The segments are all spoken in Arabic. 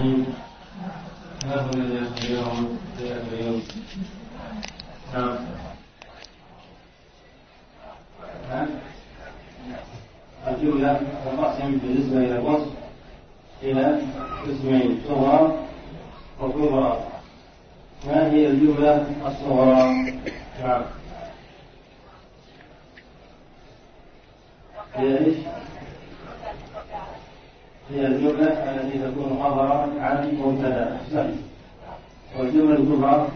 الرحيم. ما هو الذي اليوم في اليوم؟ نعم. الجملة تنقسم بالنسبة إلى الوصف إلى قسمين: صغرى وكبرى. ما هي الجملة الصغرى؟ نعم. هي ايش؟ هي الجملة التي تكون خبرا عن مبتدأ. والجملة الكبرى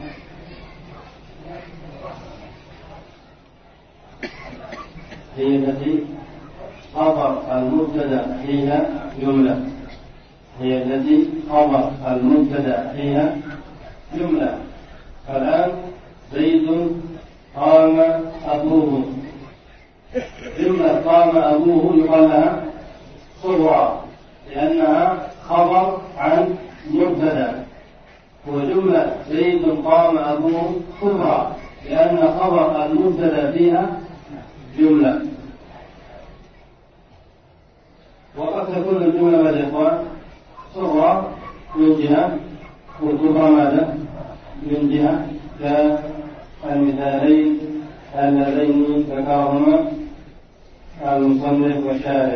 هي التي خبر المبتدأ فيها جملة. هي التي خبر المبتدأ فيها جملة. فالآن زيد قام أبوه. جملة قام أبوه يقال لها صغرى لأنها خبر عن مبتدأ، وجملة زيد قام أبوه كبرى لأن خبر المبتدأ فيها جملة. وقد تكون الجملة ماذا يا إخوان؟ صغرى من جهة وكبرى ماذا؟ من جهة، كالمثالين اللذين ذكرهما المصنف والشارح: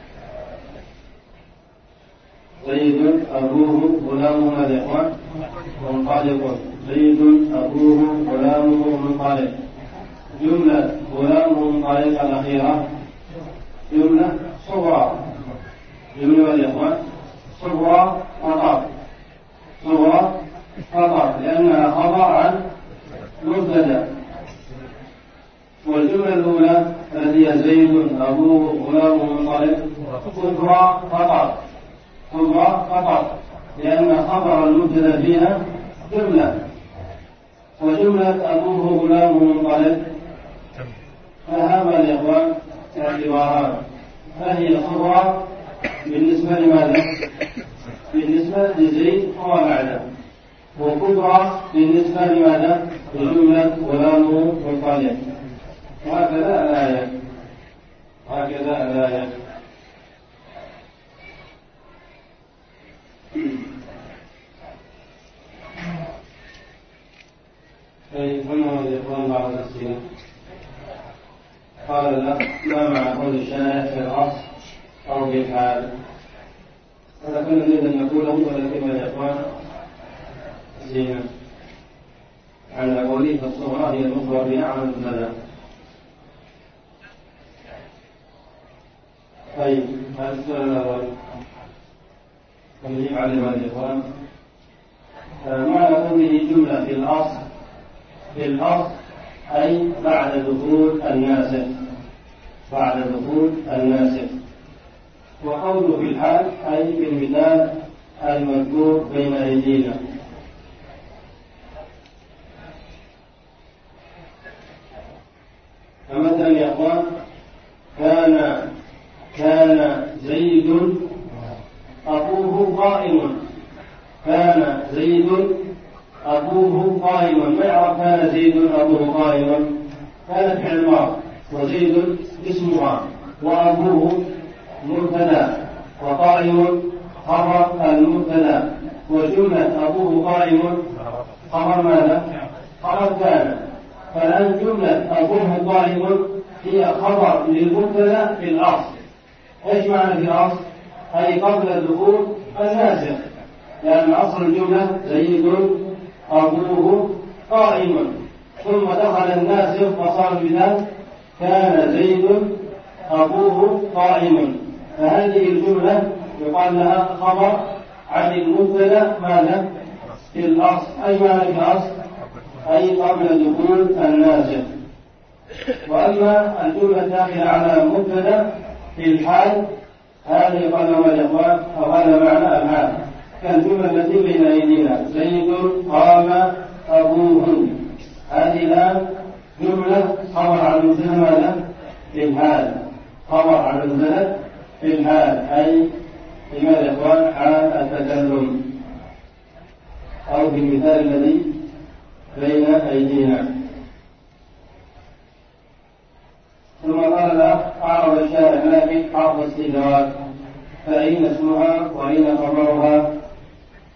زيد أبوه غلامه ماذا يا إخوان؟ منطلق. زيد أبوه غلامه منطلق. جملة غلامه منطلق الأخيرة جملة صغرى. جملة ماذا يا إخوان؟ صغرى فقط. صغرى فقط لأنها خبر عن مبتدأ. والجملة الأولى التي هي زيد أبوه غلامه منطلق كبرى فقط. كبرى فقط لأن خبر المبتدأ فيها جملة. وجملة أبوه غلامه منطلق فهذا الإخوان اعتباران: فهي صغرى بالنسبة لماذا؟ بالنسبة لزيد وما بعده، وكبرى بالنسبة لماذا؟ لجملة غلامه منطلق. وهكذا الآية. هكذا الآية. هنا الإخوان بعض الأسئلة. قال لا، ما مع قول الشارع في الأصل أو بالحال؟ هذا كنا نريد أن نقوله ولكن الإخوان زينة على قوله فالصغرى هي المخبر بها عن المبتدأ. طيب، هذا السؤال الأول ونجيب عليه مع الإخوان. معنى قوله جملة في الأصل، في الأصل أي بعد دخول الناسخ. بعد دخول الناسخ. وقوله في الحال أي في المثال المذكور بين أيدينا. فمثلا يا أخوان: كان زيد أبوه قائم. كان زيد أبوه قائما. ما يعرف كان زيد أبوه قائما؟ كان فعل ماضي وزيد اسمها وأبوه مبتدأ وقائم خبر المبتدأ. وجملة أبوه قائم خبر ماذا؟ خبر كان. فالآن جملة أبوه قائم هي خبر للمبتدأ في الأصل. ايش معنى في الأصل؟ أي قبل دخول الناسخ، لأن أصل الجملة زيد أبوه قائم، ثم دخل الناسخ فصار بذلك كان زيد أبوه قائم. فهذه الجملة يقال لها خبر عن المبتدأ ماذا؟ في الأصل. أي معنى في الأصل؟ أي قبل دخول الناسخ. وأما الجملة الداخلة على مبتدأ في الحال هذا يقال لها الإخوان أو هذا معنى الحال، كالجملة التي بين أيدينا: زيد قام أبوه. هذه الآن جملة خبر عن المبتدأ ماذا؟ في الحال. خبر عن المبتدأ في الحال أي لماذا يا إخوان؟ حال التكلم أو في المثال الذي بين أيدينا. ثم قال الأخ: أعرض الشارع لكن حرف استدراك، فأين اسمها وأين خبرها؟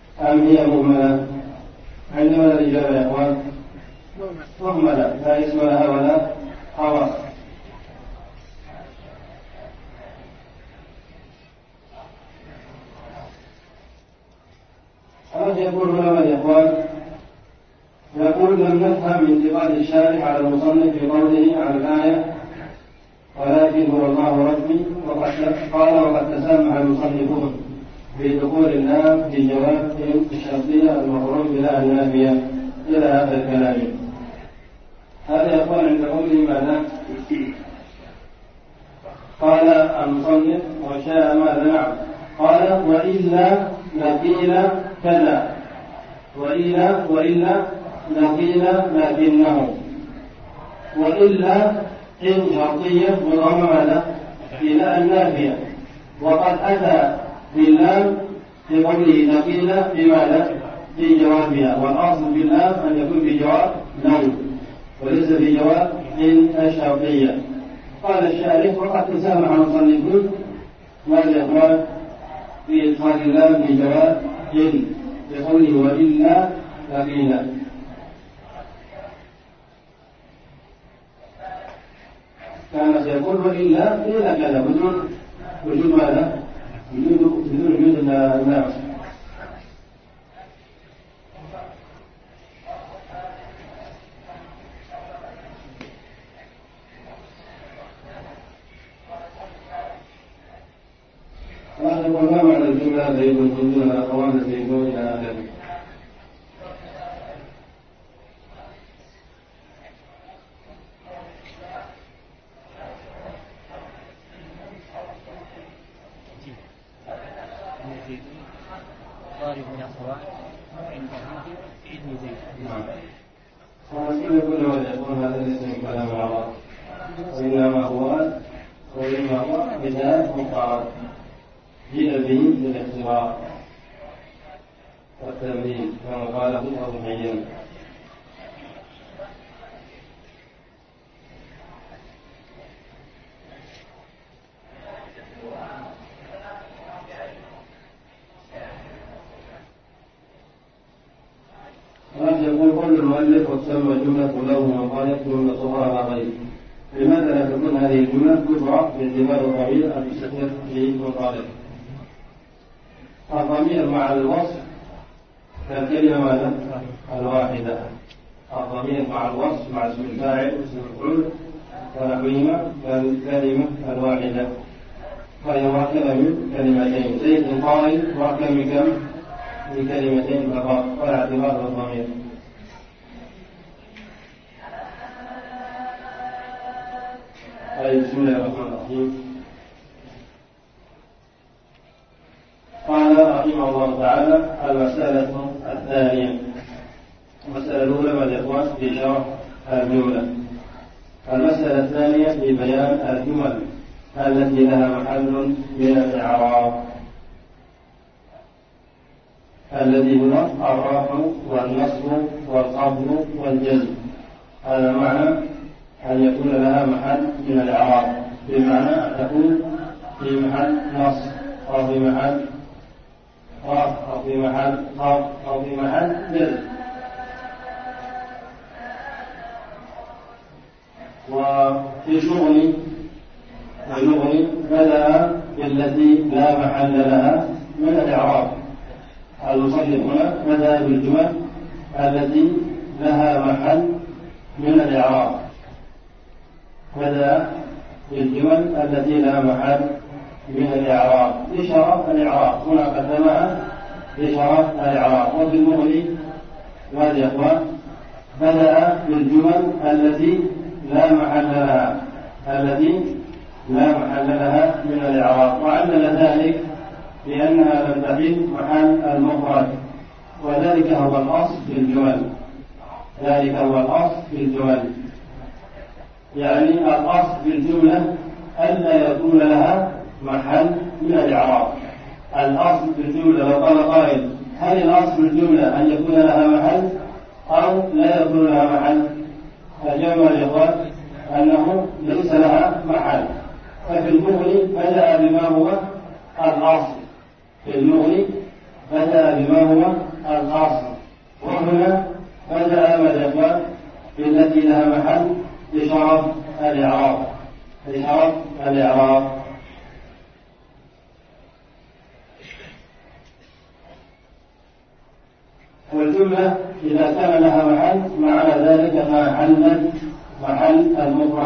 هي مهملة؟ عندما الإجابة يا إخوان مهملة لا اسم لها ولا خبر. هذا يقول هنا يا إخوان، يقول لم نفهم انتقاد الشارح على المصنف في قوله عن الآية ولكن هو الله ربي، وقد تسامح المصنفون في دخول اللام في جواب الشرطية المخروج بلا النافية إلى هذا الكلام. هذا يقول عند قوله ماذا؟ قال المصنف وشاء ماذا؟ نعم. قال وإلا لقيل كذا، وإلا لقيل لكنه، وإلا إن شرطية مضمة ماذا؟ إلى النافية، وقد أتى باللام في قوله لقيل بماذا؟ في جوابها، والأصل باللام أن يكون في جواب لو وليس في جواب إن الشرطية. قال الشارح وقد تسامح المصنفون ماذا يقول في إدخال اللام في جواب إن بقوله وإلا لقيل. كان سيقول وإلا قيل كذا بدون وجود ماذا؟ بدون وجود الناس. وهذا هو ما معنى الجملة زيد كنتم أخوان زيدون إلى آخره. ونسأل كل من يكون هذا الاسم كلام العرب، وإنما هو بداية مقارب جيء به للاختبار والتمرين كما قاله أبو حيان. يقول كل المؤلف وتسمى الجملة له وقالت جملة صغرى غير. لماذا لا تكون هذه الجملة تبعى باعتبار الضمير المستتر في مقابل؟ الضمير مع الوصف كالكلمة ماذا؟ الواحدة. الضمير مع الوصف مع اسم الفاعل واسم المفعول ونحوهما كالكلمة الواحدة، فهي مركبة من كلمتين. زيد قائل مركب من كم؟ من كلمتين فقط، ولا اعتبار بالضمير. بسم الله الرحمن الرحيم. قال رحمه الله تعالى المسألة الثانية. المسألة الأولى مع الإخوان في شرح الجملة. المسألة الثانية في بيان الجمل التي لها محل من الإعراب، الذي هو الرفع والنصب والخفض والجزم. هذا معنى أن يكون لها محل من الإعراب، بمعنى أن تكون في محل نصب أو في محل رفع أو في محل خفض أو في محل جزم. وفي شغل بدأ بالتي لا محل لها من الإعراب. المصنف هنا بدأ بالجمل التي لها محل من الإعراب، بدأ بالجمل التي لها محل من الإعراب لشرف الإعراب. هنا قدمها لشرف الإعراب. وفي المغني ماذا يا إخوان؟ بدأ بالجمل التي لا محل لها، التي لا محل لها من الإعراب، وعلل ذلك لأنها لم تحل محل المفرد، وذلك هو الأصل في الجمل. ذلك هو الأصل في الجمل، يعني الأصل في الجملة ألا يكون لها محل من الإعراب. الأصل في الجملة لو قال قائل هل الأصل في الجملة أن يكون لها محل أو لا يكون لها محل؟ فجمع الإخوان أنه ليس لها محل. ففي المغني بدأ بما هو الأصل، في المغني بدأ بما هو الأصل، وهنا بدأ ماذا بالتي لها محل لشرف الإعراب. والجملة إذا كان لها محل معنى ذلك ما حلت محل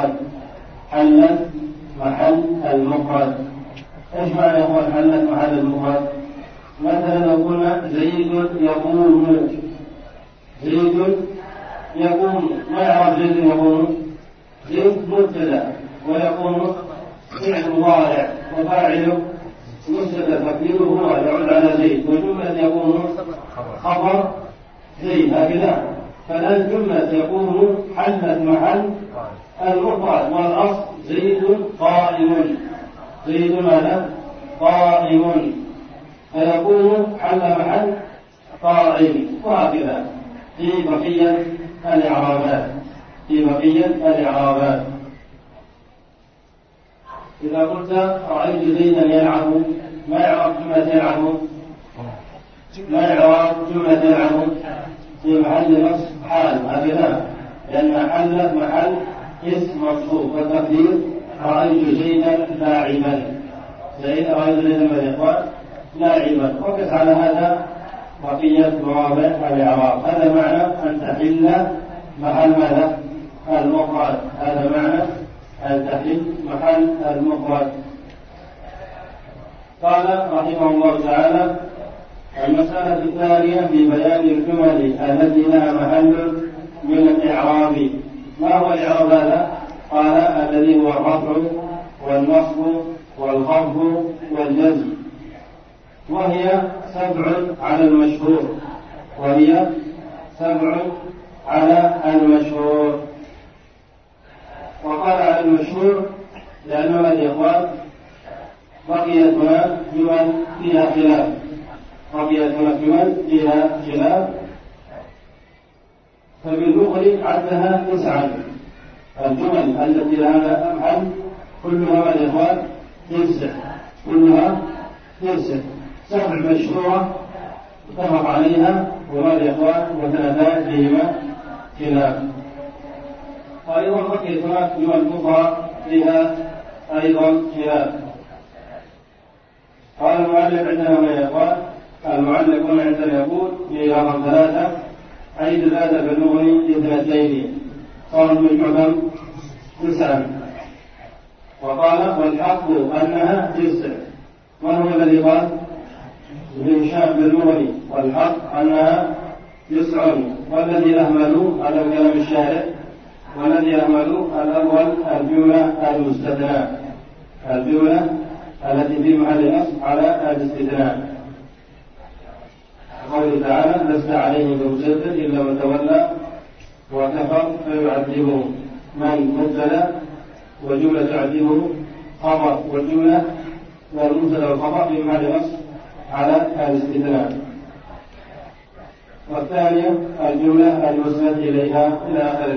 المفرد. ايش معنى يقول حلت محل المفرد؟ مثلا لو قلنا زيد يقوم، ما يعرف زيد يقوم؟ زيد مبتدا ويقوم فعل مضارع وفاعله مبتدا تقديره هو يعود على زيد، وجملة يقوم خبر زيد هكذا. فالآن جملة يقوم حلت محل المفرد، والأصل زيد قائم. فيقوم حل محل قائم، وهكذا في بقية الإعرابات. إذا قلت رأيت زيدا يلعب، ما يعرف جملة يلعب في محل نصب حال هكذا، لأن حل محل اسم منصوب، والتقدير رأيت زيدا لاعبا. وقس على هذا بقية مواضع الإعراب. هذا معنى أن تحل محل المفرد. قال رحمه الله تعالى: المسألة الثانية في بيان الجمل التي لها محل من الإعراب. ما هو الإعراب هذا؟ قال: الذي هو الرفع والنصب والخفض والجزم، وهي 7 على المشهور. وقال على المشهور لأنه الإخوان بقيت هنا جمل فيها خلاف، فبالمخرج عدها 9. الجمل التي لها محل كلها الإخوان 9، 7 مشهورة اتفق عليها وما الإخوان وثلاثات فيهما خلاف. وأيضا بقيت هناك جمل أخرى فيها أيضا خلاف. قال المعلق عندنا ما يقال، المعلق عندنا يقول في رقم 3: أي زاد بالمغني 2 صار المجمع 9. وقال: والحق أنها 9. من هو الذي قال؟ ابن هشام بالمغني: والحق أنها 9. والذي أهملوا على كلام الشارع، والذي أهملوا الأول الجملة المستثناء، الجملة التي في محل نصب على الاستثناء. قوله تعالى: لست عليهم بمسيطر إلا من تولى وكفر فيعذبه. من مبتدا وجملة تعذبه خبر، والجملة والمبتدا والخبر في محل نصب على الاستثناء. والثانية الجملة المسند إليها إلى آخر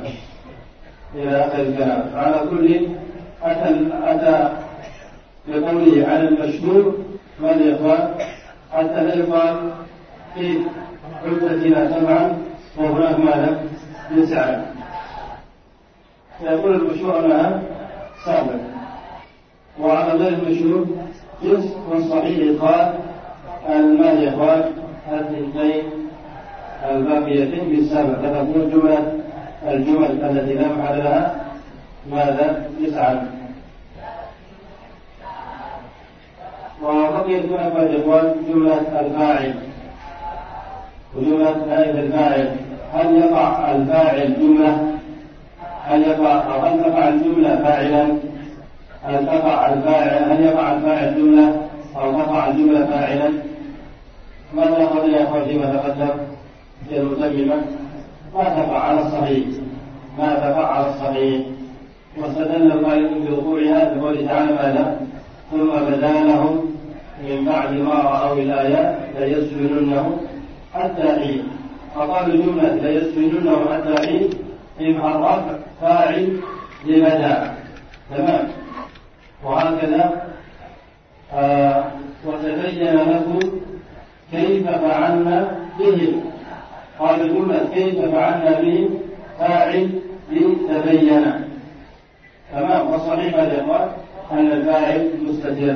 الكلام. على كل أتى بقوله على المشهور ماذا يقال؟ حتى لا يقال في عدتنا 7 وهناك ماذا 9. فيقول المشهور أنها 7، وعلى غير المشهور جزء من صحيح إدخال المال يقال 2 الباقيتين بالسبب، فتكون الجمل التي لا محل لها ماذا 9. وبقيت هناك الإخوان جملة الفاعل وجملة نائب الفاعل. هل يقع الفاعل جملة؟ هل تقع الجملة فاعلا؟ هل يقع الفاعل جملة أو تقع الجملة فاعلا؟ ماذا قضي يا أخوان فيما تقدم في المتممة؟ ما تقع على الصحيح. واستدل القائل بوقوعها بقوله تعالى: ماذا؟ ثم بدا لهم من بعد ما رأوا الآيات ليسجننه حتى حين. فقالوا جملة ليسجننه حتى حين يبقى الرفع فاعل لبدا، تمام. وهكذا وتبين لكم كيف فعلنا بهم. قال الجملة كيف فعلنا بهم فاعل لتبين. تمام. وصحيح الإخوان أن الفاعل مستتر،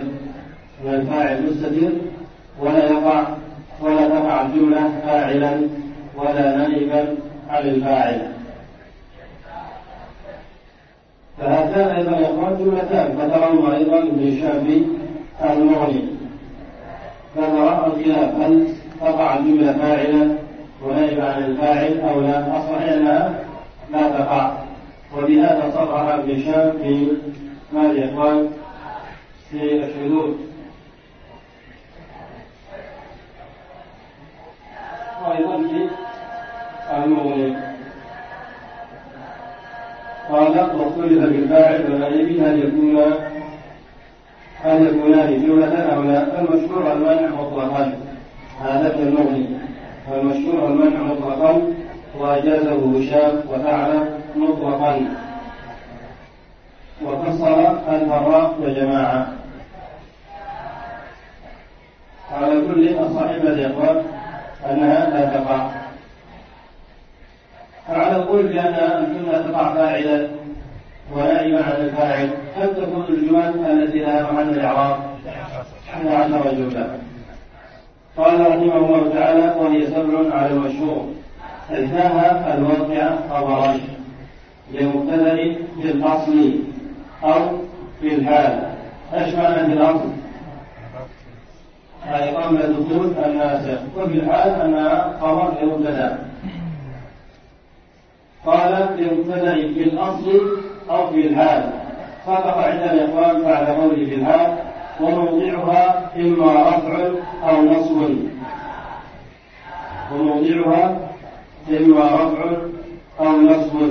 ولا تقع الجملة فاعلا ولا نائبا عن الفاعل. فهاتان أيضا يا إخوان جملتان ذكرهما أيضا ابن هشام في المغني. ذكر الخلاف هل تقع الجملة فاعلا ونائبا عن الفاعل أو لا. الصحيح أنها لا تقع، وبهذا صرح ابن هشام في مال الإخوان في الشذوذ. وأيضا في المغني قال واختلف بالفاعل ونائبه هل يكونان جملة أو لا. المشهور المنع مطلقا، هذا في المغني. المشهور المنع مطلقا وأجازه هشام وثعلب مطلقا، وفصل الفراء وجماعة. على كل الصحيح الإخوان أنها لا تقع. فعلى القول بأن الجملة تقع فاعلا ونائبا عن الفاعل، كم تكون الجمل التي لها محل الإعراب؟ 11 جملة. قال رحمه الله تعالى وهي 7 على المشهور. إحداها الواقعة خبرا لمبتدأ في الأصل أو في الحال. ايش معنى في الأصل؟ أي قبل دخول الناسخ، وفي الحال أنها خبر لمبتدأ. قال لمبتدأ في الأصل أو في الحال. سبق عند الإخوان بعد قوله في الحال وموضعها إما رفع أو نصب. وموضعها إما رفع أو نصب.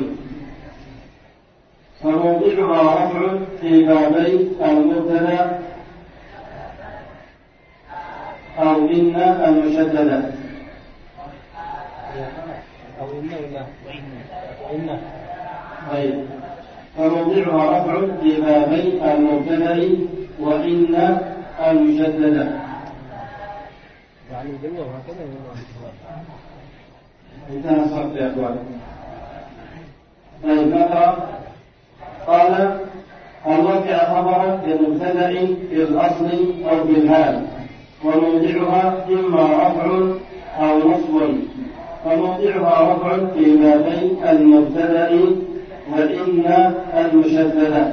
فموضعها رفع في بابي المبتدأ أو إن المشددة. أو إن طيب. فموضعها رفع في بابي المبتدأ وإن المشددة. يعني الجملة وهكذا انتهى الصرف يا أخوان. طيب نقرأ. قال الواقع خبرا لمبتدأ في الأصل أو في الحال، وموضعها إما رفع أو نصب. فموضعها رفع في بابي المبتدأ وإن المشددة.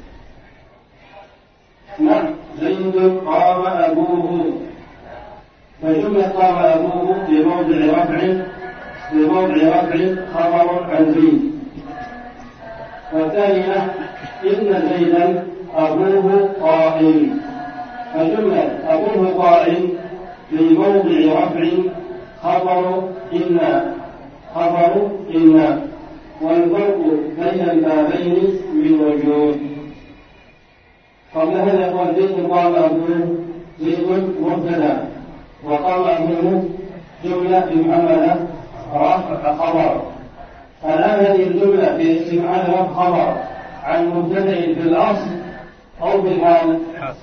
نعم. زيد قام أبوه. فجملة قام أبوه في موضع رفع خبر عن زيد. والثانية إن زيدا أبوه قائم. فجملة أبوه قائم في موضع رفع خبر إن. والفرق بين البابين من وجوه. قبل هذا يقول زيد قام أبوه، زيد مبتدأ، وقام أبوه جملة بمعنى رفع خبر. الآن هذه الجملة في معنى رفع خبر عن مبتدأ في الأصل أو في الحال؟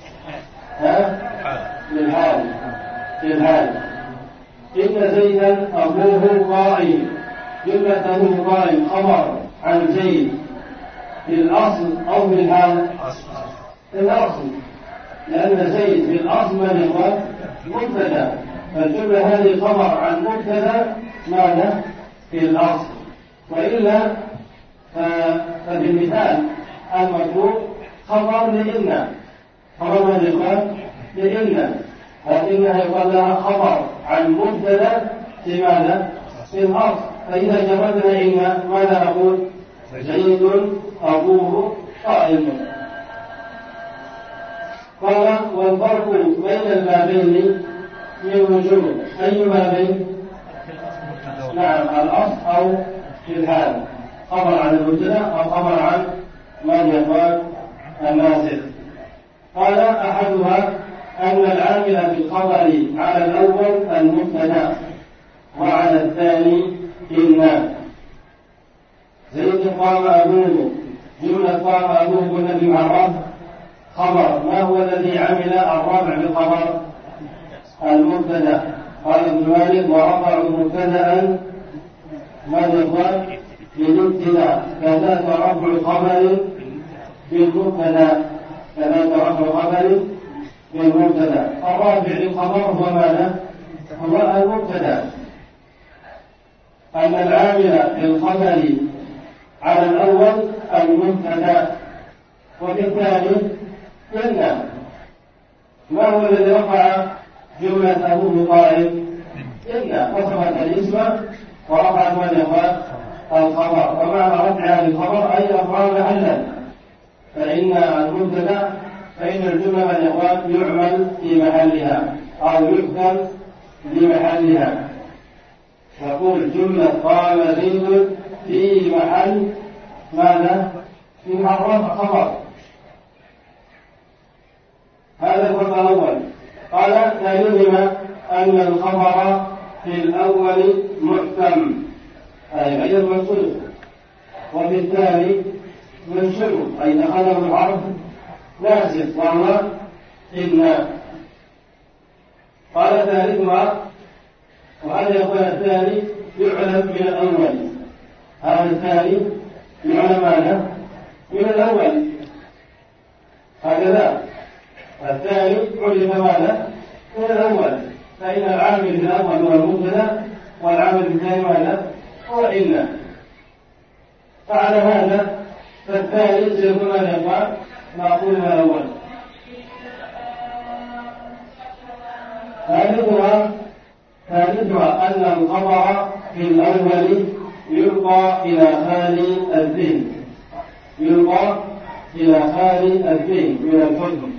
في الحال. إن زيدا أبوه قائم. جملة أبوه قائم خبر عن زيد في الأصل أو في الحال؟ في الأصل، لأن زيد في الأصل من هو مبتدأ. فالجملة هذه خبر عن مبتدأ ماذا؟ في الأصل. وإلا ففي المثال المطلوب خبر لإن. خبر لإن، لكنها يقال لها خبر عن مبتدأ في ماذا؟ في الأصل. فإذا جردنا إن ماذا نقول؟ زيد أبوه قائم. قال والفرق بين البابين من وجوه. أي بابين؟ نعم، الأصل أو في الحال. خبر عن المبتدأ أو خبر عن من يقال الناسخ. قال أحدها أن العامل في الخبر على الأول المبتدأ وعلى الثاني إن. زيد قام أبوه، جملة قام أبوه قلنا بمعرف خبر. ما هو الذي عمل الرابع بالخبر؟ المبتدأ. قال ابن مالك ورفعوا مبتدأ ما الإخوان بالابتداء كذاك رفع خبر بالمبتدأ كذاك رفع خبر بالمبتدأ. الرافع للخبر هو ماذا؟ هو المبتدأ. أن العامل للخبر على الأول المبتدأ وفي الثاني إن ما هو الذي رفع جملة أبوه قائم؟ إن وصفت الاسم ورفعت من يخاف الخبر، ومعنى رفعها للخبر أي رفعها محلا، فإن المبتدأ فإن الجملة من يخاف يعمل في محلها أو يحكم لمحلها. نقول جملة قام زيد في محل ماذا؟ في محل رفع خبر. هذا هو الأول. قال ثانيهما أن الخبر في الأول محكم أي غير منصوص، وفي الثاني منصوب أي دخله الحرف ناسخ وهو إن. قال ثالثها وهذا يقول الثاني يعلم من الأول. هذا الثاني يعلم ماذا؟ من الأول. هكذا الثاني علم ماذا؟ من الأول، فإن العامل في الأول هو المبتدأ والعامل في الثاني ماذا؟ هو إن. فعلى هذا فالثاني سيكون ماذا؟ معقول من الأول. ثالثها أن الخبر في الأول يلقى إلى خالي الذهن، يلقى إلى خالي الذهن من الحكم.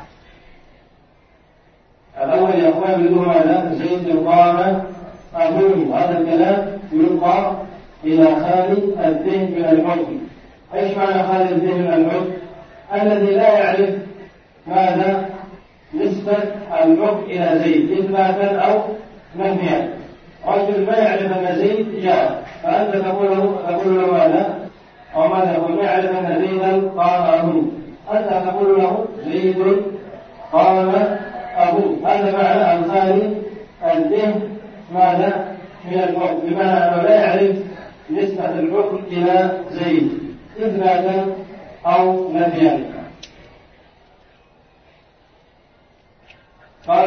الأول يا أخوان بدون ماذا؟ زيد قام أبوه، هذا الكلام يلقى إلى خالي الذهن من الحكم. إيش معنى خالي الذهن من الحكم؟ الذي لا يعرف ماذا؟ نسبة الحكم إلى زيد إثباتا أو نفيا. رجل ما يعرف أن زيد جاء، فأنت تقول له ماذا؟ أو ماذا يقول؟ ما يعرف أن زيدا قام أبوه، أنت تقول له زيد قام أبوه. هذا معنى الخالي الذهن ماذا؟ من الحكم، بمعنى أنه لا يعرف نسبة الحكم إلى زيد إثباتا أو نفيا. قال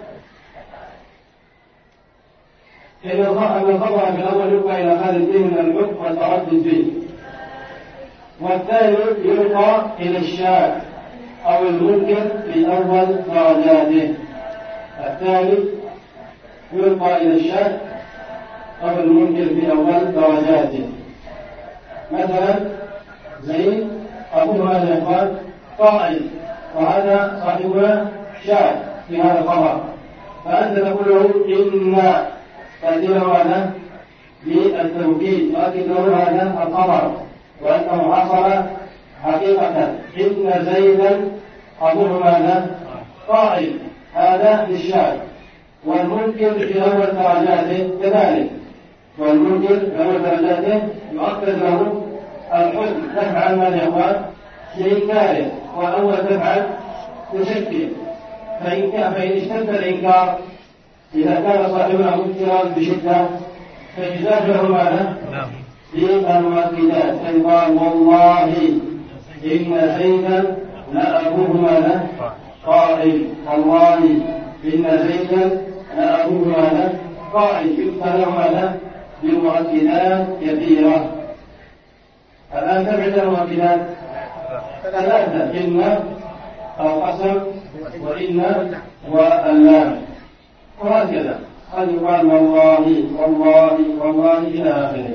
إن الخبر في الأول يلقى إلى خالي الذهن من الحكم والتردد فيه، والثاني يلقى إلى الشاك أو المنكر في أول درجاته. الثاني يلقى إلى الشاك أو المنكر في أول درجاته. مثلا زيد أبوه ماذا يقال؟ قائد، وهذا صاحبنا شاك في هذا الخبر، فأنت تقول له إن تأتينا ماذا؟ بالتوكيد تؤكد له هذا الخبر وأنه حصل حقيقة. إن زيدا أبوه ماذا؟ قائد، هذا للشاك. والمنكر في أول درجاته كذلك، والمنكر في أول درجاته يؤكد له الحكم تفعل ماذا يقال؟ شيء كاره، والأول تفعل تشكل. فإن اشتد الإنكار إذا كان صاحبنا منكرا بشدة فيزاد له ماذا؟ بالمؤكدات، فيقال والله إن زيدا لأبوه ماذا؟ قائل، والله إن زيدا لأبوه ماذا؟ قائل، يؤتى له ماذا؟ بالمؤكدات كثيرة. الآن تبعد المؤكدات ثلاثة: إن القسم وإن واللام، وهكذا قد يقال والله والله والله إلى آخره.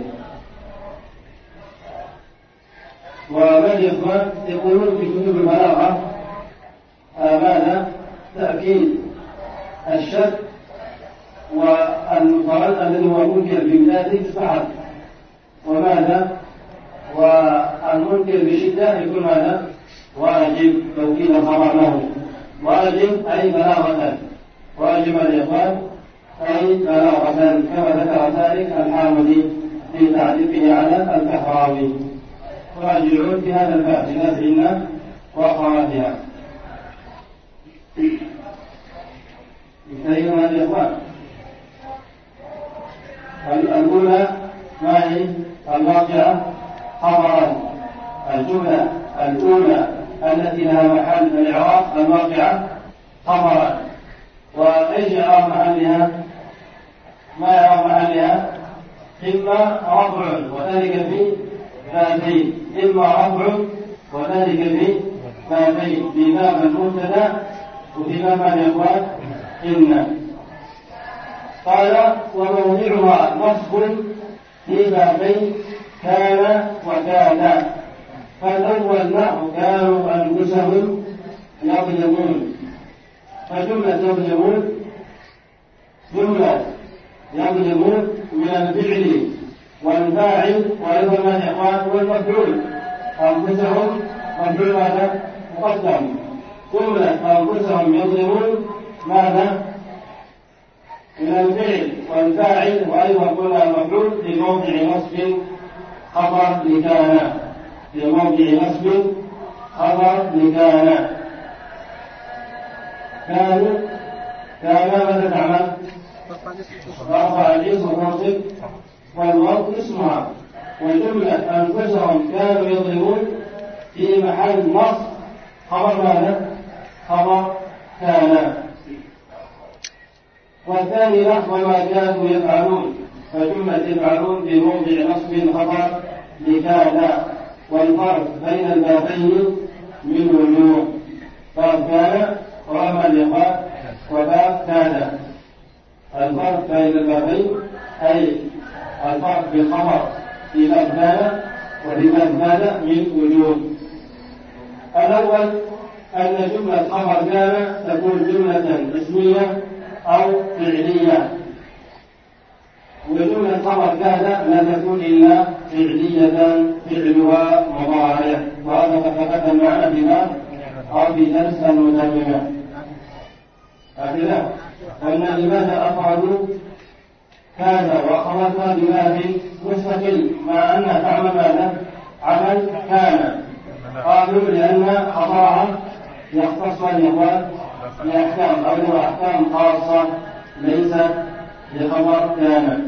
ومن يقولون في كتب البلاغة ماذا؟ تأكيد الشك والمفرد الذي هو منكر بذاته فحسب، وماذا؟ والمنكر بشدة يكون ماذا؟ واجب توكيد الخبر له. واجب أي بلاغة، واجب الإخوان أي بلاغة، كما ذكر ذلك الحامدي في تعليقه على الكهراوي. راجعون في هذا الباب لنفعنا وأخواتها. انتهينا الإخوان. الأولى ما هي الواقعة خبرا. الجملة الأولى التي لها محل الإعراب الواقعة خبرا. وأيش إعراب محلها؟ ما إعراب محلها؟ إما رفع وذلك في فاتين، إما رفع وذلك في فاتين، في باب المبتدأ وفي باب الإخوان إن. قال وموضعها نصب في بابين كان وكان. فالأول نحو كانوا أنفسهم يظلمون. فجملة يظلمون جملة يظلمون من الفعل والفاعل وأيضا ما الإخوان والمفعول. أنفسهم مفعول هذا مقدم. جملة أنفسهم يظلمون ماذا؟ من الفعل والفاعل وأيضا قلنا المفعول في موضع نصب خبر لكان. في موضع نصب خبر لكان. كان ماذا تعمل؟ رفع الاسم وتنصب والواو اسمها. والجملة أنفسهم كانوا يظلمون في محل نصب خبر ماذا؟ خبر كان. والثاني نحو ما كانوا يفعلون. فجملة يفعلون في موضع نصب خبر لكان. والفرق بين البابين من وجوه. باب كان وأما اللقاء وباب كان. الفرق بين البابين أي الفرق بالخبر في باب كان وفي باب كان من وجوه. الأول أن جملة خبر كان تكون جملة اسمية أو فعلية. وجملة خبر كان لا تكون إلا فعلية فعلها مضارع. وهذا قد تقدم معنا بما أو في درس متممة. هكذا قلنا لماذا أفعلوا كان وأخذتها بباب مستقل مع أنها تعمل ماذا؟ عمل كان. قالوا لأن خبرها يختص الإخوان لأحكام أو أحكام خاصة ليست لخبر كان.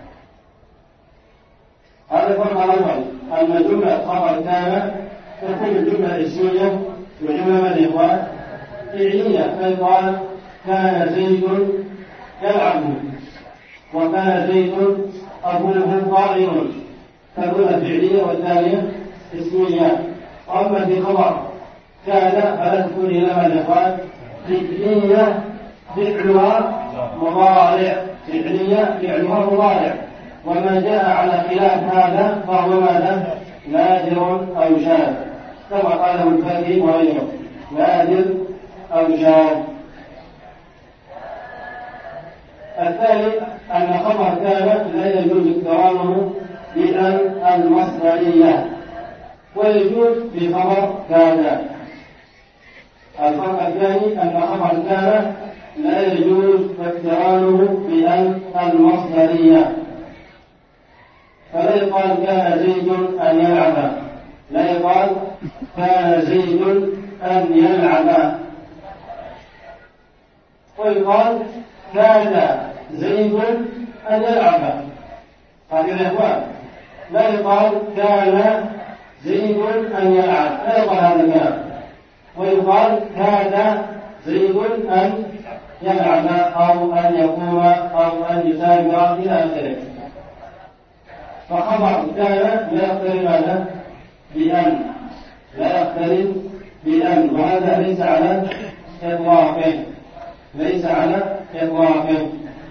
هذا الفرق الأول أن جملة خبر كان تكون الجملة اسمية وجملة من الإخوان فعلية. فيقال كان زيد يلعب وكان زيد أبوه قائم. تكون فعلية والثانية اسمية. وأما في خبر كان فلا تكون إلا من الإخوان فعلية فعلها مضارع. فعلية فعلها مضارع. وما جاء على خلاف هذا فهو ماذا؟ نادر أو شاذ كما قاله الفقيه وغيره. نادر أو شاذ. الثاني أن خبر كان لا يجوز اقترانه بأن المصدرية ويجوز بخبر كان. الفرق الثاني أن خبر كان لا يجوز اقترانه بأن المصدرية. فلا يقال كان زيد أن يلعب. لا يقال كان زيد أن يلعب. ويقال كان زيد أن يلعب. هكذا يا إخوان. لا يقال كان زيد أن يلعب. لا يقال هذا الكلام. ويقال كان زيد أن يلعب أو أن يقوم أو أن يسافر إلى آخره. فخبر كان لا يقترن ماذا؟ بأن. لا يقترن بأن. وهذا ليس على إطلاقه. ليس على إطلاقه.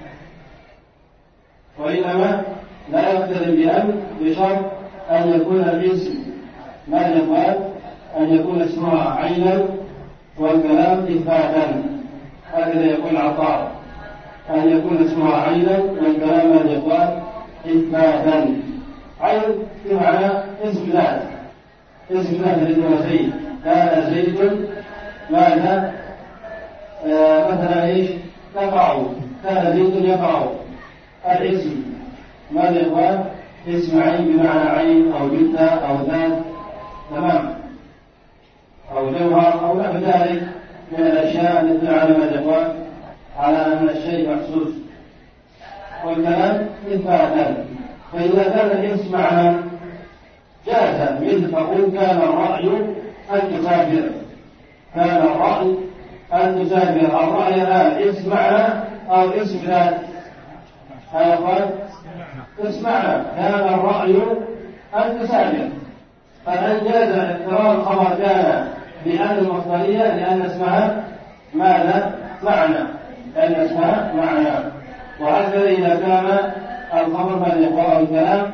وإنما لا يقترن بأن بشرط أن يكون الاسم ما يقال أن يكون اسمها عينا والكلام إثباتا. هكذا يقول عطاء أن يكون اسمها عينا والكلام ما يقال إثباتا. عين بمعنى اسم ذات. اسم ذات لدون زيد. كان زيد ماذا؟ مثلا ايش؟ يقرأ. كان زيد يقرأ. الاسم ماذا يقال؟ اسم عين بمعنى عين أو جثة أو ذات. تمام. أو جوهر أو نحو ذلك من الأشياء التي على ماذا يقال؟ على أن الشيء محسوس. والكلام معنى إثباتا. فإذا كان الاسم معنى جاز، مثل تقول كان الرأي أن تسافر، كان الرأي أن تسافر. الرأي هذا اسم معنى أو اسم ذات؟ هذا اسم معنى. كان الرأي أن تسافر، فهل جاز اقتران خبر كان بأن المصدرية لأن اسمها ماذا؟ معنى، لأن اسمها معنى. وهكذا إذا كان الخبر من يقرأ الكلام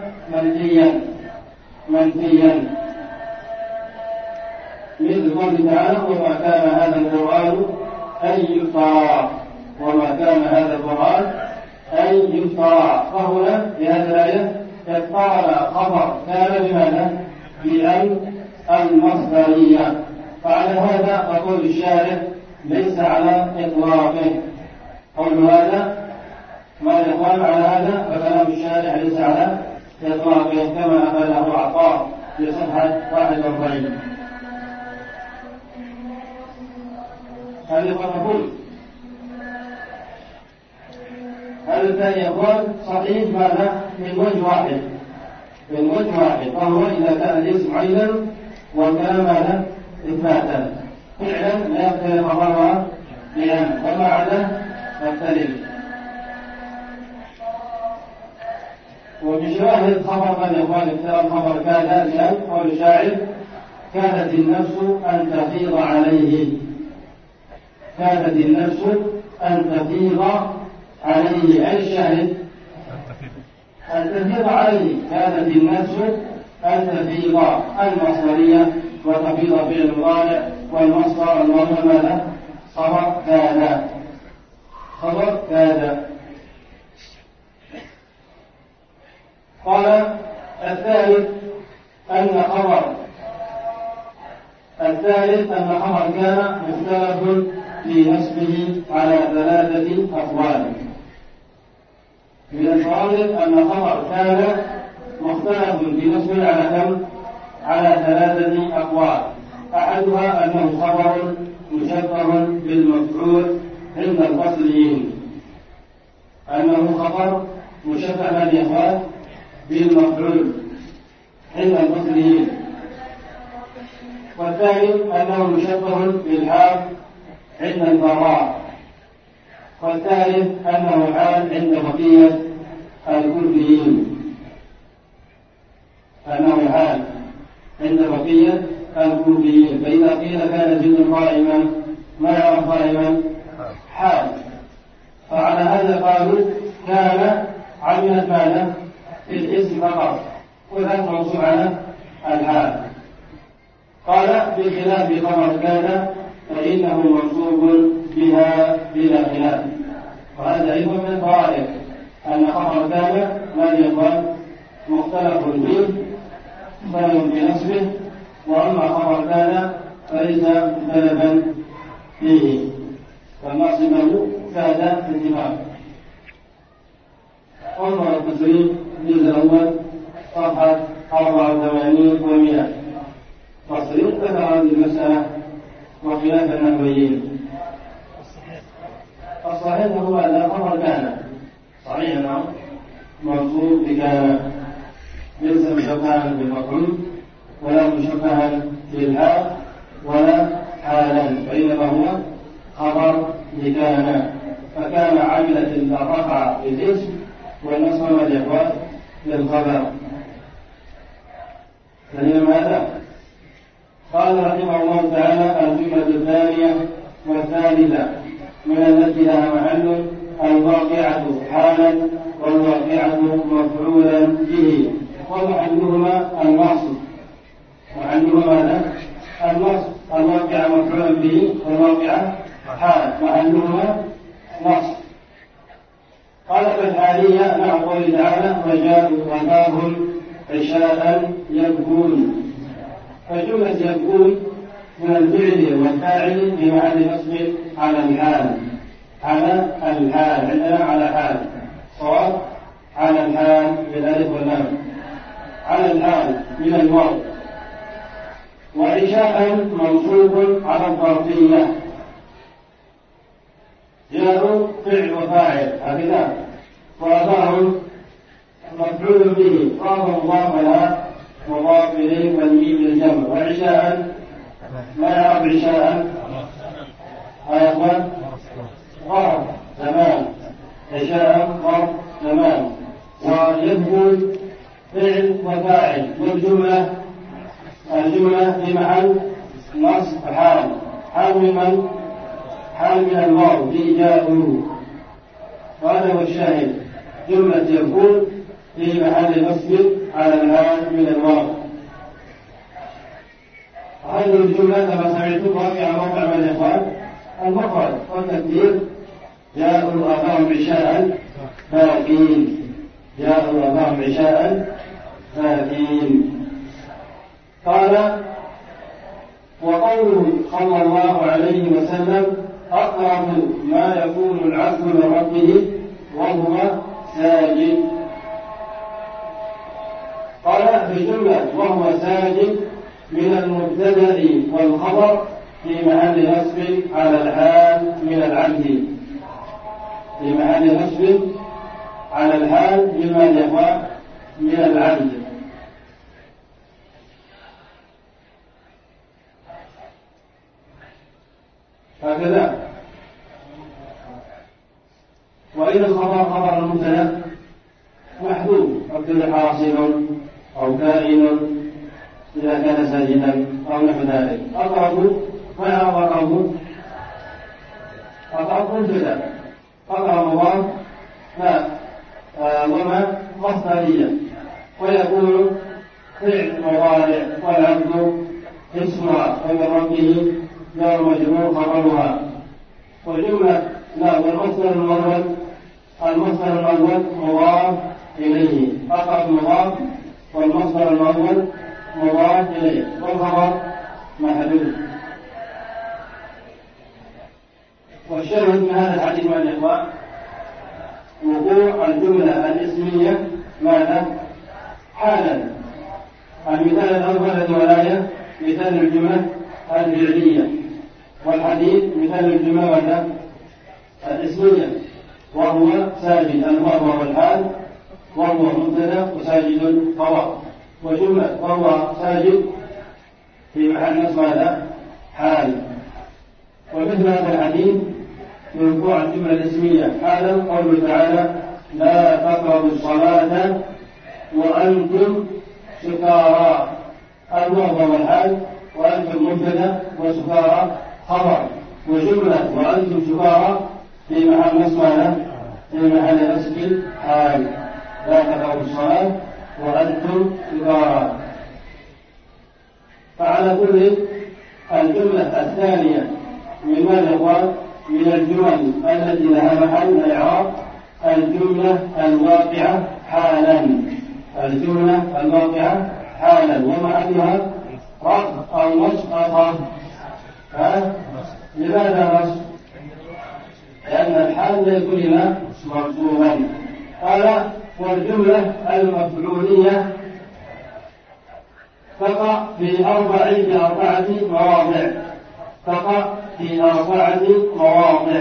منفيا مثل قوله تعالى وما كان هذا القرآن أن يفترى، وما كان هذا القرآن أن يفترى. فهنا في هذه الآية اقترن خبر كان بماذا؟ بأن المصدرية. فعلى هذا فقول الشارع ليس على إطلاقه. قول هذا ما يقال على هذا فكلام الشارع ليس على إطلاقه، كما أخذه عطاء في صفحة 41. هذا يقول هذا الثاني يقول صحيح ماذا؟ من وجه واحد، وهو إذا كان الاسم عينا والكلام ماذا؟ إثباتا. فعلا لا يختلف خبرها بأن، وما عدا يختلف. وبشواهد خبر من يقال اختلاف خبر كان لأن قول الشاعر كانت النفس أن تفيض عليه، كانت النفس أن تفيض عليه. أي الشاهد؟ أن تفيض عليه. كانت النفس أن تفيض المصدرية، وتفيض فعل مضارع، والمصدر المضمر ماذا؟ خبر كان. قال الثالث أن خبر كان مختلف في نسبه على 3 أقوال. من الفوائد أن خبر كان مختلف في نسبه على كم؟ على 3 أقوال. أحدها أنه خبر مشبه بالمفعول عند البصريين، أنه خبر مشبه بالإخوان بالمفعول عند البصريين. والثاني أنه مشبه بالحال عند البراء. والثالث أنه حال عند بقية الكوفيين، فإذا قيل كان جن قائما ما يعرف قائما حال. فعلى هذا قالوا كان عملت ماذا؟ في الاسم فقط، وذاك موصول على الحال. قال بخلاف خبر كان فإنه منصوب بها بلا خلاف. وهذا أيضا من الفوائد أن خبر كان ما يقال مختلف فيه مختلف بنصبه، وأما خبر كان فليس مختلفا فيه، فالنصب كاد اتفاق. انظر التسريب الجزء الأول صفحة 84 و100. تصريح ذكر هذه المسألة وخلاف النحويين. الصحيح هو أن خبر كان صحيح منصوب بكان، ليس مشبها بالمفعول ولا مشبها بالحال ولا حالا، وإنما هو خبر بكان. فكان عملت الرفع بالاسم والنصب والإخوان للخبر. فهي ماذا؟ قال رحمه الله تعالى الجملة الثانية والثالثة من التي لها محل الواقعة حالا والواقعة مفعولا به، ومحلهما النصب. محلهما ماذا؟ النصب. الواقعة مفعولا به والواقعة حال، محلهما نصب. قال في الحالية مع قوله تعالى وجاءهم عشاء يبكون. فجملة يبكون من الفعل والفاعل بمعنى نصب على الحال، عندنا على حال صواب، على الحال بالالف واللام، على الحال من الواو. وعشاء منصوب على الظرفية، جاءوا فعل وفاعل هكذا، وأباهم مفعول به قام مضاف لها مضاف إليه والميم للجمع. وعشاء ما يعرف عشاء يا أخوان ظرف زمان عشاء ظرف زمان. ويدخل فعل وفاعل والجملة في محل نصب حال من حال من الواو في جاءوا. وهذا هو الشاهد جملة يكون في محل نصب على الحال من الواو. هذه الجملة كما سمعتم واقعة موقع من الإخوان المفرد والتقدير جاءوا أباهم عشاء باكين. جاءوا أباهم عشاء باكين. قال وقوله صلى الله عليه وسلم أقرب ما يكون العبد من ربه وهو ساجد. قال في الجملة وهو ساجد من المبتدأ والخبر في محل نصب على الحال من العبد. في محل نصب على الحال من العبد. هكذا. وإن الخبر خبر المبتدأ محذوف مثل حاصل أو كائن إذا كان ساجدا أو نحو ذلك. أقرب ما يعرف أقرب مبتدأ أقرب مضاف وما مصدرية ويكون فعل مضارع والعبد اسمها ومن ربه جار مجرور خبرها. والجملة والمصدر الأول مضاف إليه أقرب مضاف والمصدر الأول مضاف إليه والخبر محذوف. والشاهد من هذا الحديث مع الإخوان وقوع الجملة الاسمية ماذا؟ حالا. المثال الأول الذي ولاية مثال الجملة الفعلية والحديث مثال الجملة الاسمية وهو ساجد المرء والحال وهو مبتدأ وساجد خبر. وجملة وهو ساجد في محل نصب هذا حال. ومثل هذا الحديث من وقوع الجملة الاسمية حالا قوله تعالى لا تقربوا الصلاة وأنتم سكارى. المرء والحال وأنتم مبتدأ وسكارى خبر. وجملة وأنتم سكارى في محل نصب في محل نصب حال. لا تقربوا الصلاة وأنتم سكارى. فعلى كل الجملة الثانية من ماذا من الجمل التي لها محل إعراب الجملة الواقعة حالا. الجملة الواقعة حالا ومحلها رفع أو نصب أو لماذا نصب؟ لأن الحال لكل مرسوما. قال والجملة المفعولية تقع في أربعة مواضع. تقع في 4 مواضع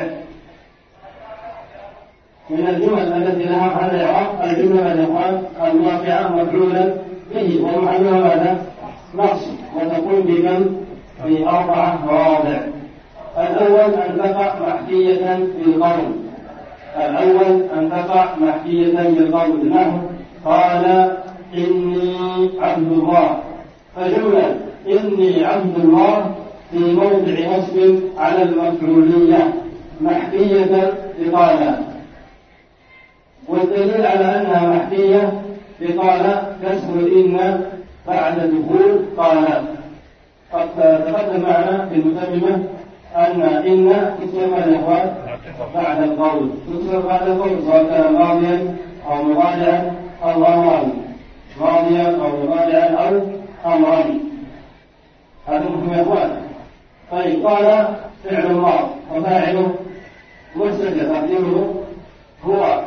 من الجمل التي لها محل إعراب الجملة الواقعة مفعولا به ومحلها ماذا؟ نصب. وتكون بكم؟ في 4 مواضع. الأول أن تقع محكية بالقول. الأول أن تقع محكية بالقول. نحو قال إني عبد الله. فجملة إني عبد الله في موضع نصب على المفعولية محكية بقال. والدليل على أنها محكية بقال كسر إن بعد دخول قال. قد تقدم معنا في المتممة أن إن تكسر الإخوان بعد القول. تكسر بعد القول سواء كان ماضيا أو مضارعا أو أمرا. ماضيا أو مضارعا أو أمرا. هذا مهم يا إخوان. طيب قال فعل الله وفاعله مستتر تقديره هو.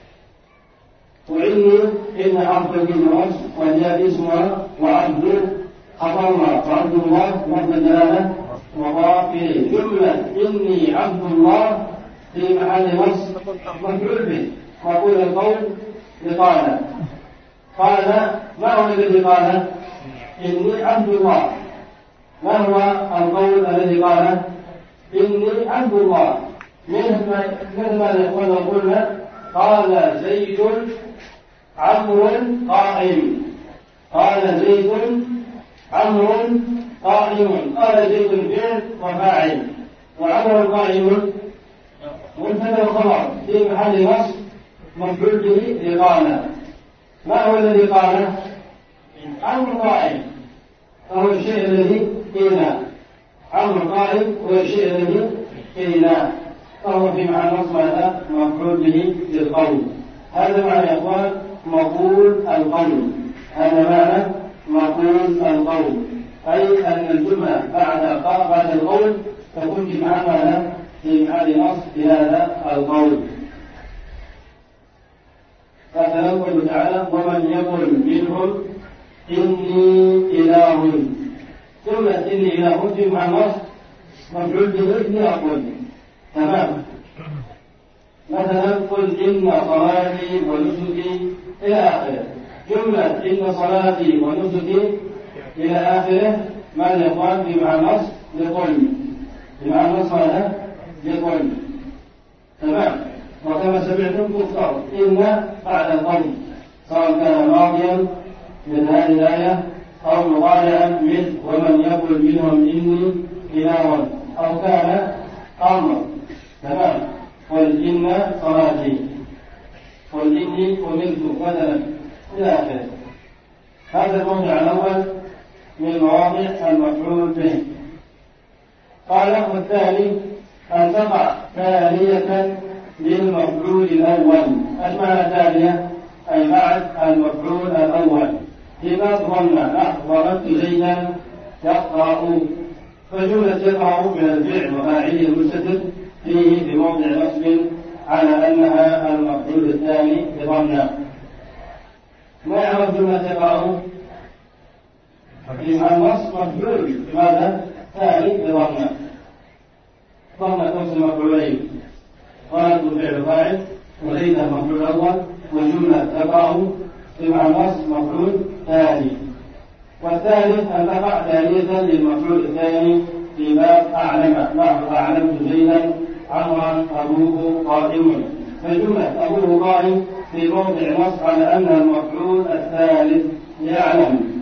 وإني إن حرف الجنس وجاء اسمها وعبد خبرنا وعبد الله وحد الدلالة مضاف إليه. جملة إني عبد الله في محل نصب مفعول به مقول القول لقال. قال ما هو الذي قال؟ إني عبد الله. ما هو القول الذي قال؟ إني عبد الله. مثل ما قلنا قال زيد عمرو قائم. قال زيد عمرو قائم. قال زيد فعل وفاعل، وعمرو قائم مبتدأ وخبر في محل نصب مفعول به لقال. ما هو الذي قال؟ عمرو قائم، فهو الشيء الذي قيل. عمرو قائم هو الشيء الذي قيل، فهو في محل نصب هذا مفعول به للقول. هذا معنى يا اخوان مقول القول. هذا معنى مقول القول، أي أن الجملة بعد القول تكون في محل نصب بهذا القول. فتنقل تعالى ومن يقل منهم إني إله. جملة إني إله في محل نصب مفعول به لأقول. تمام. مثلا قل إن صلاتي ونسكي إلى آخره. جملة إن صلاتي ونسكي إلى آخره ماذا يقال في محل نصب لقل. في محل نصب هذا لقل. تمام. وكما سمعتم تذكر إن بعد القول، سواء كان ماضيا من هذه الآية أو مضارعا مثل ومن يقل منهم إني إله، أو كان أمر. تمام. قل إن صلاتي، قل إني أمرت مثلا إلى آخره. هذا الموضع الأول من مواضع المفعول به. قال والثاني أن تقع ثانية للمفعول الأول. المعنى الثانية أي بعد المفعول الأول. لما ظن ضربت زيدا يقرأ، فجملة يقرأ من الفعل وفاعله المستتر فيه في موضع نصب على أنها المفعول الثاني بظن. ما يعرف جملة يقرأ في النصب مفعول لماذا؟ ثاني بظن. ظن توصل مفعولين، ضربت فعل فاعل وزيدا المفعول الأول، وجملة تقرأ في النصب مفعول ثاني. والثالث أن تقع ثانية للمفعول الثاني في باب أعلم. نحو أعلمت زيدا عمرا أبوه قائم، فجملة أبوه قائم في موضع نصب على أن المفعول الثالث يعلم.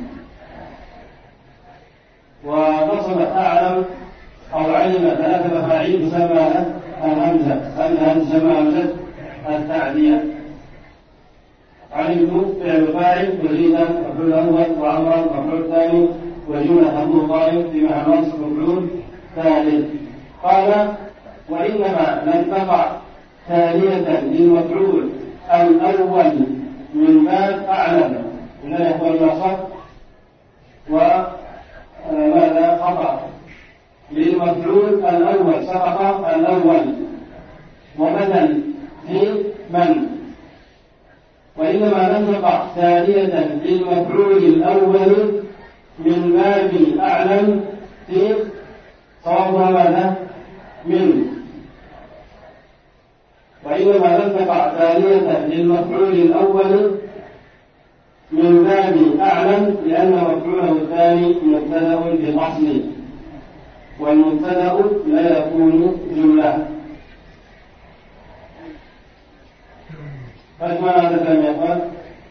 ونصبت أعلم أو علم ثلاثة مفاعيل تسمى الهمزة. الهمزة تسمى همزة التعدية. علمت فعل فاعل وزيدا مفعول أول وعمرا مفعول ثاني وجملة أبوه قائم في محل نصب مفعول ثالث. قال وإنما لم تقع ثانية للمفعول الأول من باب أعلم. إنه هو النصب وماذا خطأ للمفعول الأول، سقط الأول وبدل في من. وإنما لم تقع ثانية للمفعول الأول من باب أعلم في صوابها ماذا؟ من. وإنما لم تقع ثانية للمفعول الأول من باب أعلم لأن مفعوله الثاني مبتدأ بالأصل، والمبتدأ لا يكون جملة. فاسمع هذا الكلام يا أخوان.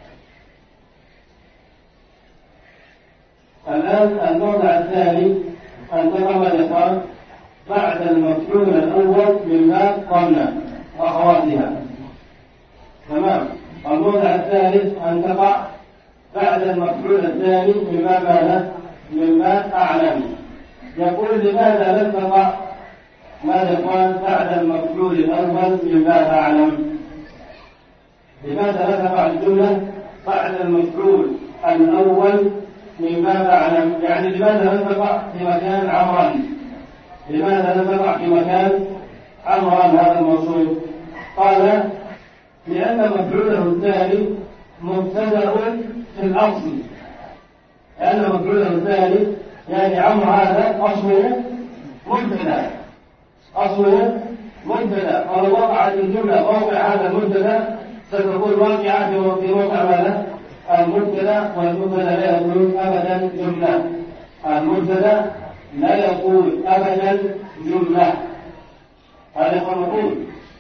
الآن الموضع الثاني أن تقع الإخوان بعد المفعول الأول من باب ظن وأخواتها. تمام. الموضع الثالث أن تقع بعد المفعول الثاني من باب ماذا؟ من باب أعلم. يقول لماذا لم تقع ماذا يقال بعد المفعول الأول من باب أعلم؟ لماذا لا تقع الجملة بعد المفعول الأول من باب أعلم؟ يعني لماذا لم تقع في مكان عمرا؟ لماذا لم تقع في مكان عمرا هذا الموصول؟ قال لأن مفعوله الثاني مبتدأ في الأصل. لأن مفعوله الثاني يعني عمرو هذا أصله مبتدأ، أصله مبتدأ، فلو وقعت الجملة موقع هذا المبتدأ ستكون واقعة في موقع ماذا؟ المبتدأ، والمبتدأ لا يكون أبدا جملة. المبتدأ لا يكون أبدا جملة. هذا هو المقول.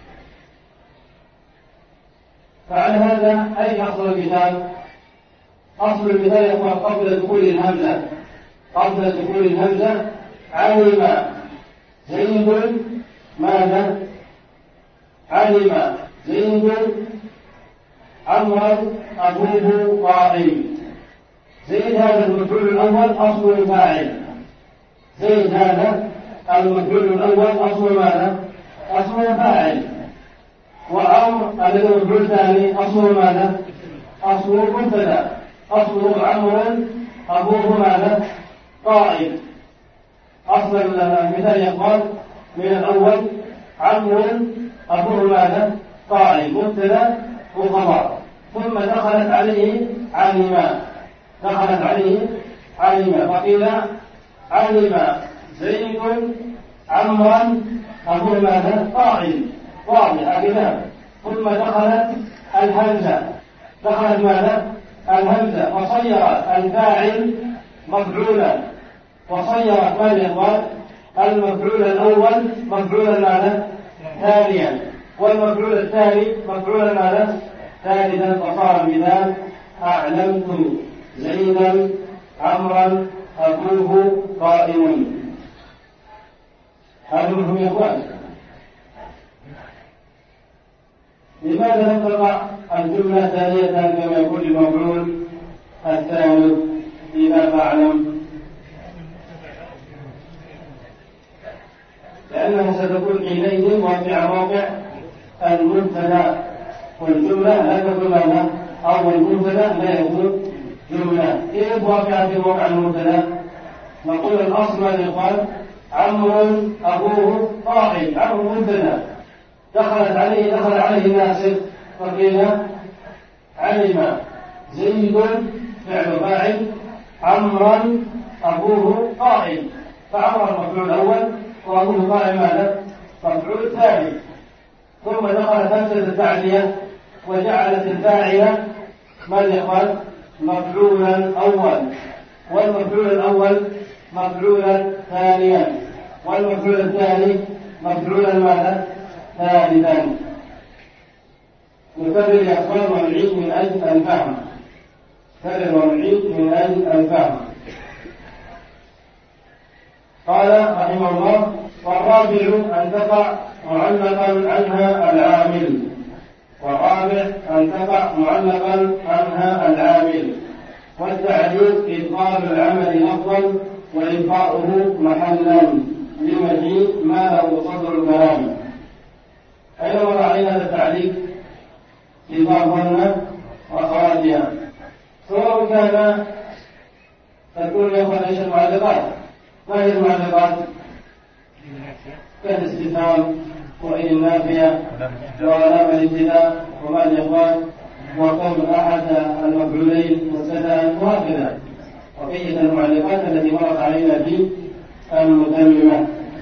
فعلى هذا أي أصل الكتاب؟ أصل الكتاب يقول قبل دخول الهمزة، قبل دخول الهمزة علم زيد ماذا؟ علم زيد عمرا أبوه قائم. زيد هذا المفعول الأول أصل الفاعل. زيد هذا المفعول الأول أصل ماذا؟ أصل الفاعل. وعمر الذي هو المفعول الثاني أصل ماذا؟ أصل المبتدأ. أصل عمرا أبوه ماذا؟ قائم. أصل المثال يقال من الأول عمرا أبوه ماذا؟ قائم، مبتدأ وخبر. ثم دخلت عليه علم، دخلت عليه علم، فقيل علم زيد عمرا أبوه ماذا؟ قائم، واضح هكذا. ثم دخلت الهمزة، دخلت ماذا؟ الهمزة، وصيرت الفاعل مفعولا، وصيرت ماذا يقال؟ المفعول الأول مفعولا ماذا؟ ثانيا، والمفعول الثاني مفعولا ماذا؟ ثالثا. فصار المثال أعلمت زيدا عمرا أبوه قائم. هذا مفهوم يا إخوان. لماذا لم تقع الجملة ثانية كما يقول المفعول الثاني فيما فاعلم؟ لأنها ستكون حينئذ واقع موقع المبتدأ، والجملة لا تكون ماذا؟ أو المبتدأ لا يكون جملة. كيف واقع في موقع المبتدأ؟ نقول الأصل ماذا يقال؟ عمرو أبوه قائم، عمرو مبتدأ، دخل عليه ناسخ، فقيل علم زيد فعل فاعل عمرا أبوه قائم، فعمر المفعول الأول وأبوه قائم ماذا؟ مفعول الثاني. ثم دخلت همزة التعدية وجعلت الفاعل ماذا يقال؟ مفعولا أول، والمفعول الأول مفعولا ثانيا، والمفعول الثاني مفعولا ماذا؟ ثالثا. نكرر يا أخوان ونعيد من أجل الفهم، كرر ونعيد من أجل الفهم. قال رحمه الله: والرابع أن تقع معلقا عنها العامل، والرابع أن تقع معلقا عنها العامل، والتعليق إبطال العمل أفضل وإبقاؤه محلا لمجيء ما له صدر الكلام. أين مر علينا هذا التعليق؟ في ظن وأخواتها، سواء كان تكون يا أخوان ايش المعلقات؟ ما هي المعلقات؟ كالاستفهام وإن النافية وعلامة الابتداء وما الإخوان وقول أحد المفعولين مستثنى وهكذا، وبقية المعلقات التي مرت علينا في المتممة.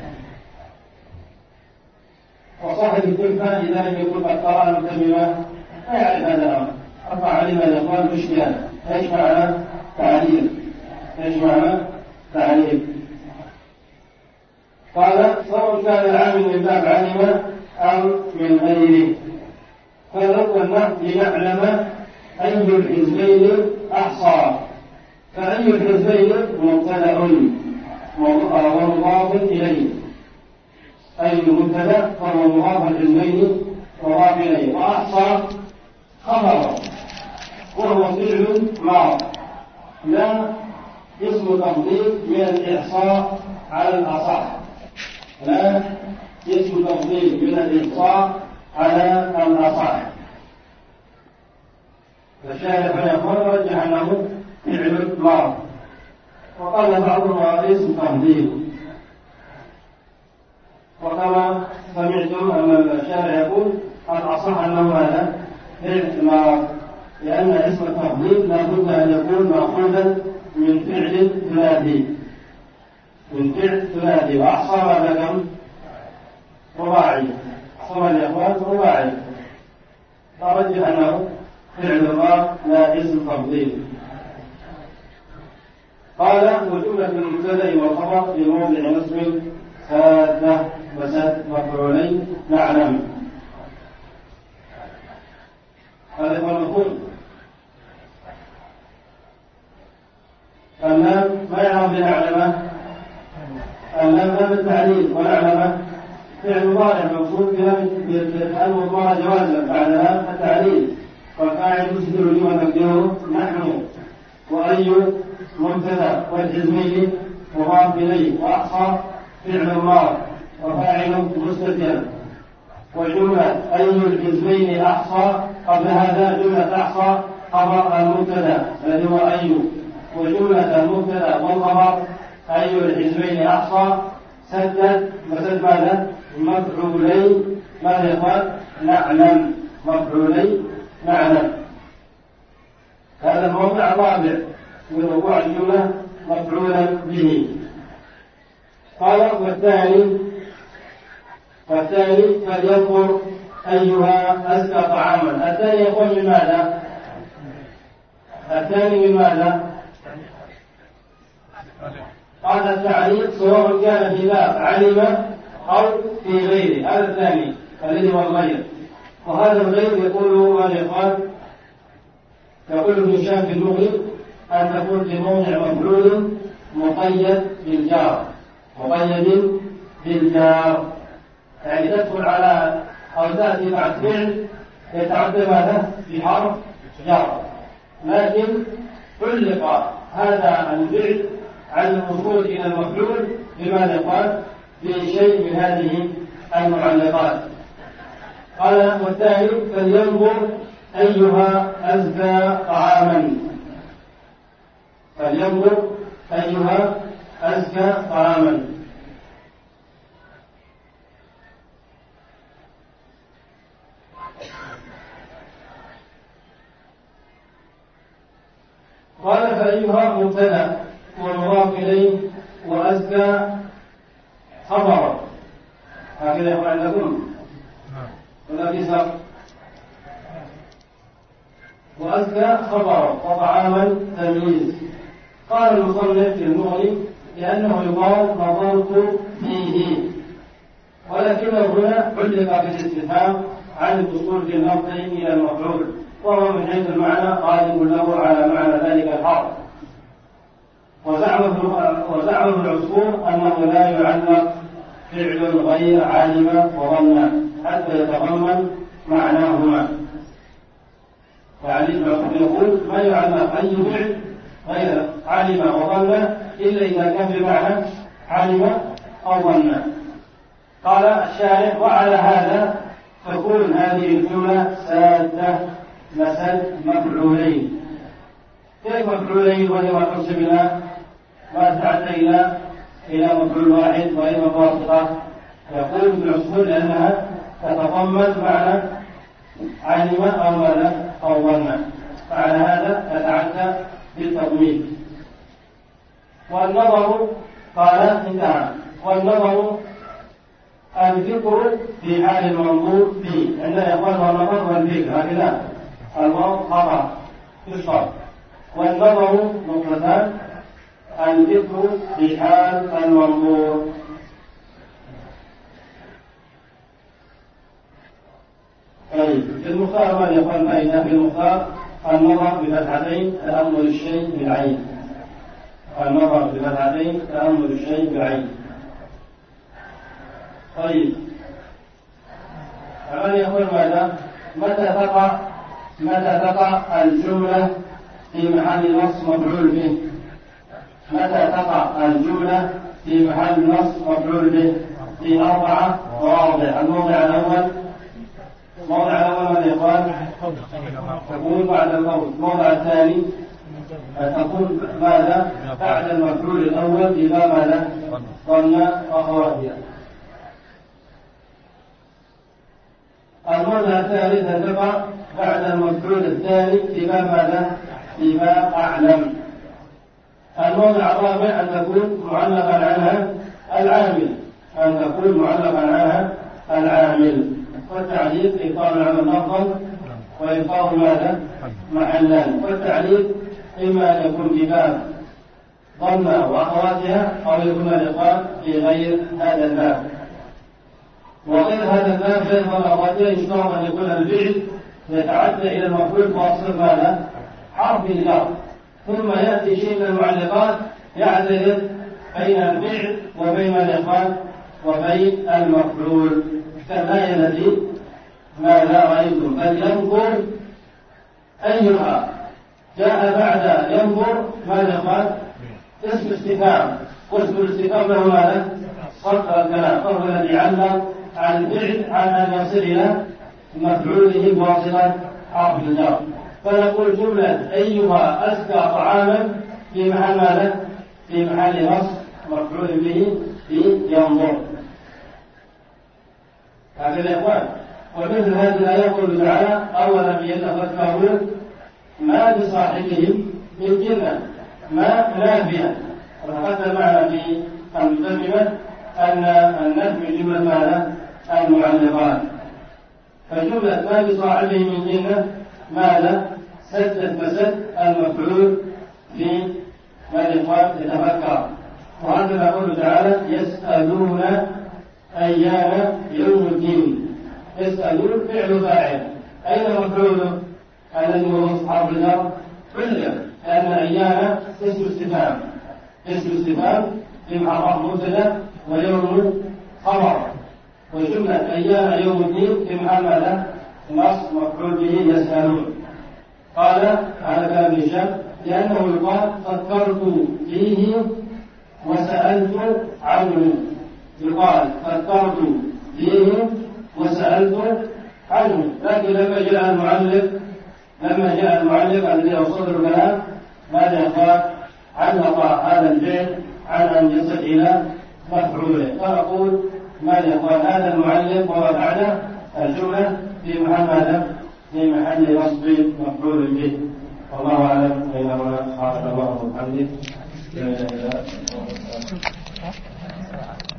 وصاحب الكلفة إذا لم يكن قد قرأ المتممة لا يعرف هذا الأمر، رفع علينا الإخوان مشكلة. ايش معنى تعليل؟ ايش معنى تعليل؟ قال: سواء كان العامل من باب علم أم من غيره. فالأول لنعلم أي الحزبين أحصى، فأي الحزبين مبتدأ ومضاف إليه، أي المبتدأ فهو مضاف الحزبين مضاف إليه، وأحصى خبر وهو فعل ماض لا اسم تفضيل من الإحصاء على الأصح، لا اسم تفضيل من الإحصاء على الأصح. فالشاهد هنا يقول رجح أنه فعل ماض، وقال بعضهم اسم تفضيل. وكما سمعتم أن الشارع يقول الأصح أنه هذا فعل ماض، لأن اسم التفضيل لا بد أن يكون مأخوذا من فعل ثلاثي، من فعل ثلاثي. وأحصى ماذا كم؟ رباعي. أحصى الإخوان رباعي. فرجح أنه فعل الله لا اسم تفضيل. قال وجملة المبتدأ والخبر في موضع نصب سادة وسد مفعولين نعلم. هذا هو المفهوم. اللام ما يعرف بنعلمه، اللام لام التعليل، ونعلمه فعل مضارع مقصود بها بالفعل المضارع جوازا بعد لام التعليل، والفاعل مسجد لما تقديره نحن. وأي مبتدأ والحزمين مضاف إليه، وأحصى فعل الله وفاعل مستتر. وجملة أي الحزبين أحصى قبل هذا جملة أحصى خبر المبتدأ الذي هو أي، وجملة المبتدأ والخبر أي الحزبين أحصى سدد وسد ماذا؟ مفعولين ماذا يقال؟ نعلم. مفعولين نعلم. هذا الموضع الرابع من وقوع الجملة مفعولا به. قال والثاني فلينظر أيها أزكى طعاما. الثاني يقول من ماذا؟ الثاني من ماذا؟ قال التعليق سواء كان في باب علم أو في غيره. هذا الثاني الذي هو الغير. وهذا الغير يقول ماذا يقال؟ يقول ابن هشام في اللغة أن تكون في موضع مفعول مقيد بالجار، مقيد بالجار، يعني تدخل على أو تأتي بعد فعل يتعدى ماذا؟ بحرف جر، لكن علق هذا الفعل عن الوصول إلى المفعول بماذا يقال؟ بشيء من هذه المعلقات. قال والثاني فلينظر أيها أزكى طعاما. فلينظر أيها أزكى طعاما. قال فأيها مبتدأ والمضاف إليه وأزكى خبر. هكذا يقول عندكم ولا في سبب؟ وأزكى خبر وطعاما تمييز. قال المصنف في المغني لأنه يقال نظرت فيه، ولكنه هنا علق بالاستفهام عن الوصول في اللفظ إلى المفعول، وهو من حيث المعنى غالب له على معنى ذلك الحرف. وزعم العصفور أنه لا يعلق فعل غير علم وظن حتى يتضمن معناهما. يعني العصفور يقول ما يعلق أي فعل غير علم وظن إلا إذا كان بمعنى علم أو ظن. قال الشارح وعلى هذا تكون هذه الجملة سادة مسد مفعولين. كيف مفعولين ولما حسبنا ما تعدى إلى مفعول واحد وإلى واسطة؟ يقول ابن عصفور لأنها تتضمن معنى علم أو ماذا أو ظن، فعلى هذا تتعدى بالتضمين. والنظر قال انتهى. والنظر الذكر في حال المنظور فيه، عندنا يقول النظر والذكر هكذا الواو خطأ في الشرط. والنظر نقطتان الذكر في حال المنظور. طيب في المختار ماذا يقول فإذا في المختار النظر بفتحتين تأمل الشيء بالعين. النظر بفتحتين تأمل الشيء بالعين. طيب الآن يقول ماذا؟ متى تقع الجملة في محل نص مفعول به؟ متى تقع الجملة في محل نص مفعول به؟ في 4 مواضع. الموضع الأول ماذا يقال؟ تكون بعد الموت. الموضع الثاني تكون ماذا؟ بعد المفعول الأول إذا ماذا؟ ظن أخواتها. الموضع الثالث تقع بعد المفعول الثاني في باب ماذا؟ في باب أعلم. الموضع الرابع أن تكون معلقا عنها العامل. أن تكون معلقا عنها العامل. والتعليق إبطال العمل أفضل وإبقاء ماذا؟ محلان. والتعليق إما أن يكون بباب ضم وأخواتها أو يكون الإخوان في غير هذا الباب. وغير هذا الباب غير أخواتها يشترط أن يكون الفعل يتعدى إلى المفعول فاصل ماذا؟ حرف الجر، ثم يأتي شيء من المعلقات يعترض بين الفعل وبين الإخوان وبين المفعول، كالآية التي ماذا رأيتم فلينظر أيها جاء بعد ينظر ماذا قال؟ اسم استفهام، واسم الاستفهام له ماذا؟ صرف الكلام، فهو الذي علق عن الفعل عن أن يصل إلى مفعوله بواسطة حرف الجر. فنقول جملة أيها أزكى طعاما في محل ماذا؟ في محل نصب مفعول به في ينظر. هكذا يا إخوان. ومثل هذه الآية يقول تعالى أولم يتفكروا ما بصاحبهم من جنة، ما نافية. وتقدم معنا في المقدمة أن النفي جملة ماذا؟ المعلقات. فجملة ما بصاحبه من جنة ماذا؟ سدت مسد المفعول في ما الإخوان يتفكر. وهكذا يقول تعالى يسألون أيان يوم الدين. يسألون فعل فاعل، أين مفعوله؟ الذي هو حرف الجر علم، لأن أيان اسم استفهام، اسم استفهام في محل مبتدأ ويوم خبر، وجملة أيان يوم الدين في محل ماذا؟ نصب مفعول به يسألون. قال على كلام الشيخ لأنه يقال فكرت فيه وسألت عنه، يقال فكرت فيه وسألت عنه. لكن لما جاء المعلق الذي يصدر الكلام ماذا يقال؟ علق هذا الفعل عن أن يصل إلى مفعوله، فنقول ماذا يقال؟ هذا المعلق ووضعنا الجملة في محل ماذا؟ في محل نصب مفعول به. والله أعلم. بينما سبحانك اللهم وبحمدك لا إله إلا أنت.